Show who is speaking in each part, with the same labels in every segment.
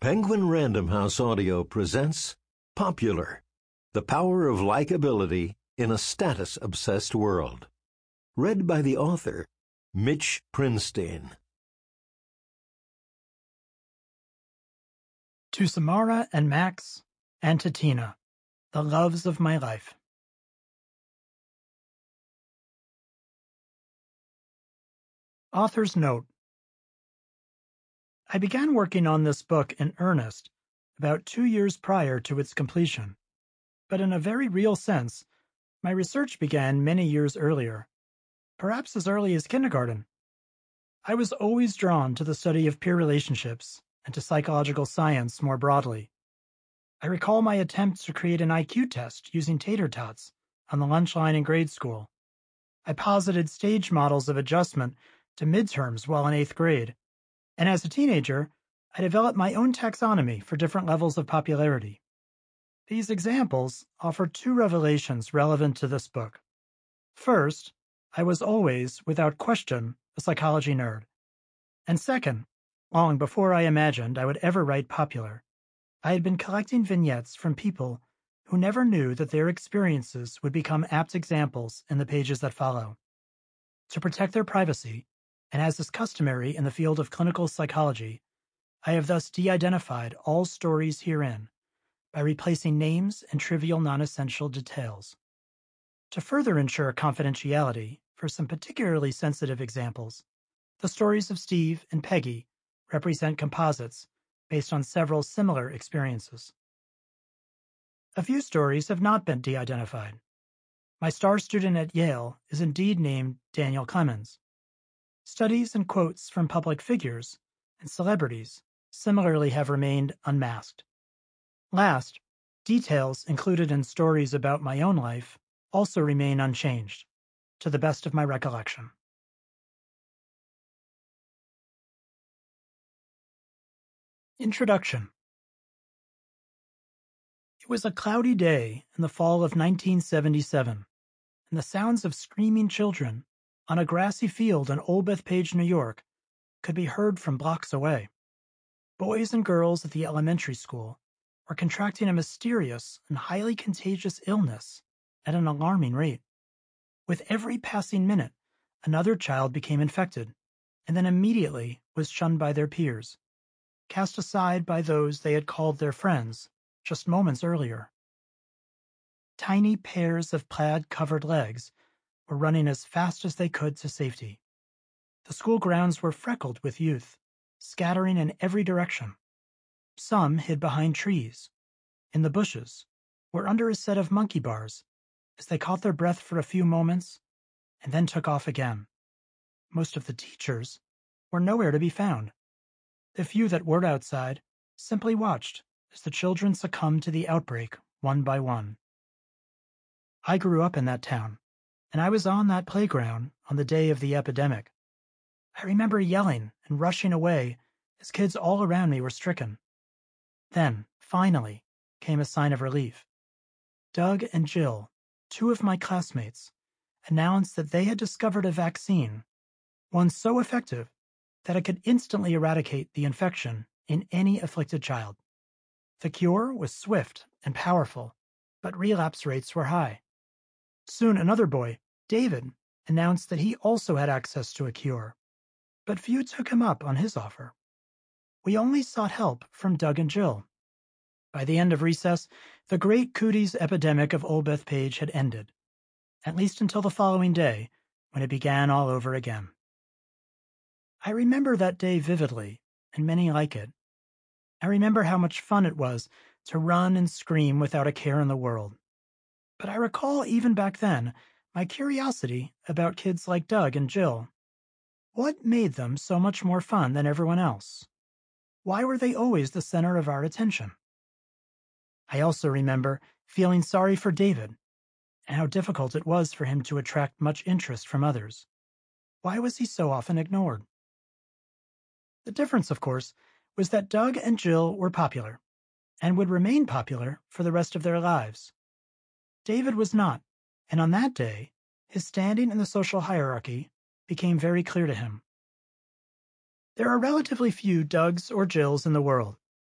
Speaker 1: Penguin Random House Audio presents Popular, The Power of Likability in a Status-Obsessed World. Read by the author, Mitch Prinstein.
Speaker 2: To Samara and Max, and to Tina, the loves of my life. Author's note. I began working on this book in earnest about 2 years prior to its completion, but in a very real sense, my research began many years earlier, perhaps as early as kindergarten. I was always drawn to the study of peer relationships and to psychological science more broadly. I recall my attempt to create an IQ test using tater tots on the lunch line in grade school. I posited stage models of adjustment to midterms while in 8th grade. And as a teenager, I developed my own taxonomy for different levels of popularity. These examples offer 2 revelations relevant to this book. First, I was always, without question, a psychology nerd. And second, long before I imagined I would ever write popular, I had been collecting vignettes from people who never knew that their experiences would become apt examples in the pages that follow. To protect their privacy, and as is customary in the field of clinical psychology, I have thus de-identified all stories herein by replacing names and trivial non-essential details. To further ensure confidentiality for some particularly sensitive examples, the stories of Steve and Peggy represent composites based on several similar experiences. A few stories have not been de-identified. My star student at Yale is indeed named Daniel Clemens. Studies and quotes from public figures and celebrities similarly have remained unmasked. Last, details included in stories about my own life also remain unchanged, to the best of my recollection. Introduction. It was a cloudy day in the fall of 1977, and the sounds of screaming children on a grassy field in Old Bethpage, New York, could be heard from blocks away. Boys and girls at the elementary school were contracting a mysterious and highly contagious illness at an alarming rate. With every passing minute, another child became infected, and then immediately was shunned by their peers, cast aside by those they had called their friends just moments earlier. Tiny pairs of plaid-covered legs were running as fast as they could to safety. The school grounds were freckled with youth, scattering in every direction. Some hid behind trees, in the bushes, or under a set of monkey bars as they caught their breath for a few moments and then took off again. Most of the teachers were nowhere to be found. The few that were outside simply watched as the children succumbed to the outbreak one by one. I grew up in that town, and I was on that playground on the day of the epidemic. I remember yelling and rushing away as kids all around me were stricken. Then, finally, came a sign of relief. Doug and Jill, 2 of my classmates, announced that they had discovered a vaccine, one so effective that it could instantly eradicate the infection in any afflicted child. The cure was swift and powerful, but relapse rates were high. Soon another boy, David, announced that he also had access to a cure, but few took him up on his offer. We only sought help from Doug and Jill. By the end of recess, the great cooties epidemic of Old Bethpage had ended, at least until the following day, when it began all over again. I remember that day vividly, and many like it. I remember how much fun it was to run and scream without a care in the world. But I recall even back then my curiosity about kids like Doug and Jill. What made them so much more fun than everyone else? Why were they always the center of our attention? I also remember feeling sorry for David and how difficult it was for him to attract much interest from others. Why was he so often ignored? The difference, of course, was that Doug and Jill were popular and would remain popular for the rest of their lives. David was not, and on that day, his standing in the social hierarchy became very clear to him. There are relatively few Dougs or Jills in the world,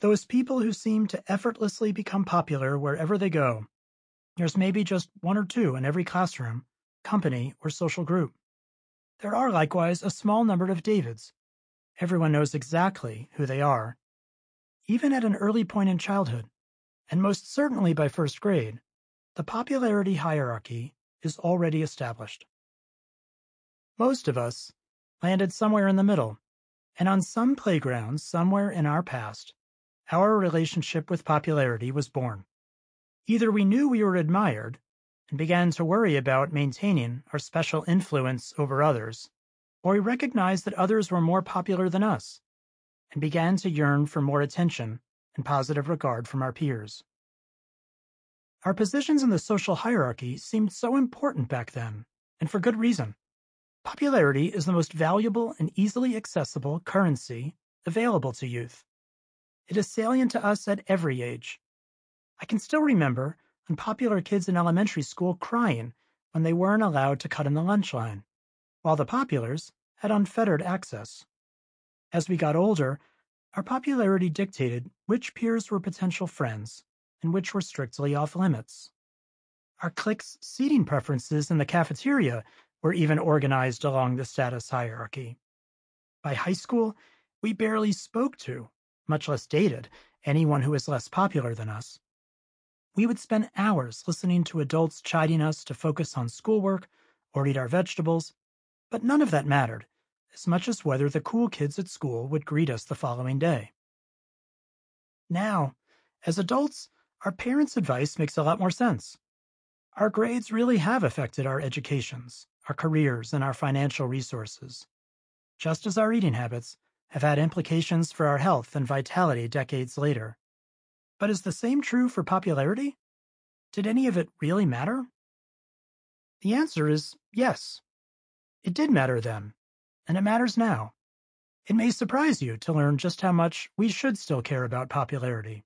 Speaker 2: Those people who seem to effortlessly become popular wherever they go. There's maybe just one or two in every classroom, company, or social group. There are likewise a small number of Davids. Everyone knows exactly who they are. Even at an early point in childhood, and most certainly by first grade, the popularity hierarchy is already established. Most of us landed somewhere in the middle, and on some playgrounds somewhere in our past, our relationship with popularity was born. Either we knew we were admired and began to worry about maintaining our special influence over others, or we recognized that others were more popular than us and began to yearn for more attention and positive regard from our peers. Our positions in the social hierarchy seemed so important back then, and for good reason. Popularity is the most valuable and easily accessible currency available to youth. It is salient to us at every age. I can still remember unpopular kids in elementary school crying when they weren't allowed to cut in the lunch line, while the populars had unfettered access. As we got older, our popularity dictated which peers were potential friends and which were strictly off limits. Our cliques' seating preferences in the cafeteria were even organized along the status hierarchy. By high school, we barely spoke to, much less dated, anyone who was less popular than us. We would spend hours listening to adults chiding us to focus on schoolwork or eat our vegetables, but none of that mattered, as much as whether the cool kids at school would greet us the following day. Now, as adults, our parents' advice makes a lot more sense. Our grades really have affected our educations, our careers, and our financial resources, just as our eating habits have had implications for our health and vitality decades later. But is the same true for popularity? Did any of it really matter? The answer is yes. It did matter then, and it matters now. It may surprise you to learn just how much we should still care about popularity.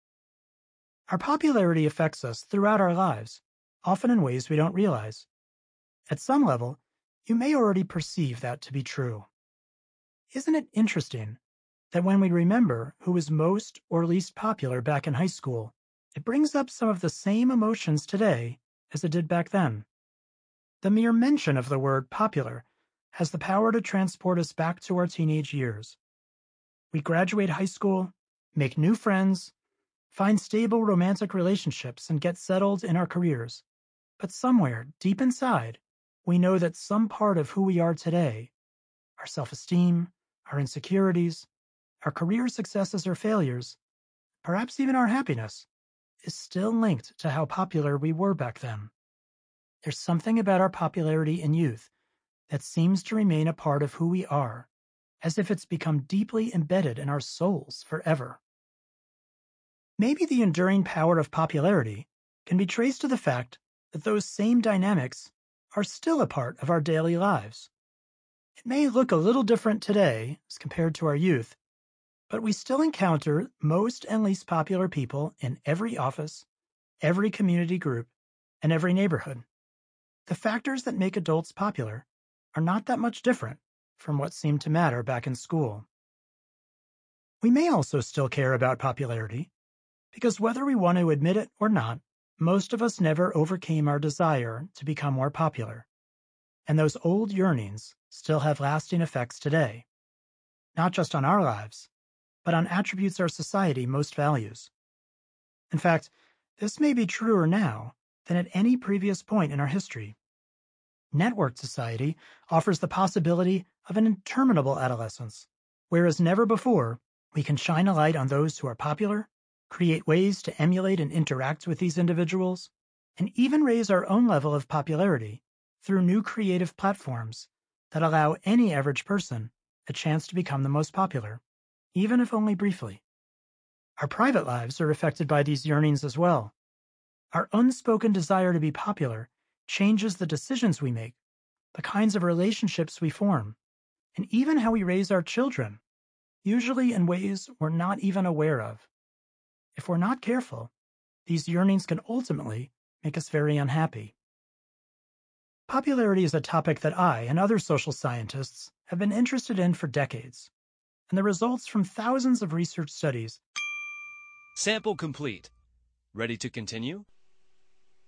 Speaker 2: Our popularity affects us throughout our lives, often in ways we don't realize. At some level, you may already perceive that to be true. Isn't it interesting that when we remember who was most or least popular back in high school, it brings up some of the same emotions today as it did back then? The mere mention of the word popular has the power to transport us back to our teenage years. We graduate high school, make new friends, find stable romantic relationships, and get settled in our careers. But somewhere, deep inside, we know that some part of who we are today, our self-esteem, our insecurities, our career successes or failures, perhaps even our happiness, is still linked to how popular we were back then. There's something about our popularity in youth that seems to remain a part of who we are, as if it's become deeply embedded in our souls forever. Maybe the enduring power of popularity can be traced to the fact that those same dynamics are still a part of our daily lives. It may look a little different today as compared to our youth, but we still encounter most and least popular people in every office, every community group, and every neighborhood. The factors that make adults popular are not that much different from what seemed to matter back in school. We may also still care about popularity, because whether we want to admit it or not, most of us never overcame our desire to become more popular, and those old yearnings still have lasting effects today, not just on our lives, but on attributes our society most values. In fact, this may be truer now than at any previous point in our history. Networked society offers the possibility of an interminable adolescence, whereas never before we can shine a light on those who are popular, create ways to emulate and interact with these individuals, and even raise our own level of popularity through new creative platforms that allow any average person a chance to become the most popular, even if only briefly. Our private lives are affected by these yearnings as well. Our unspoken desire to be popular changes the decisions we make, the kinds of relationships we form, and even how we raise our children, usually in ways we're not even aware of. If we're not careful, these yearnings can ultimately make us very unhappy. Popularity is a topic that I and other social scientists have been interested in for decades, and the results from thousands of research studies
Speaker 3: Sample complete. Ready to continue?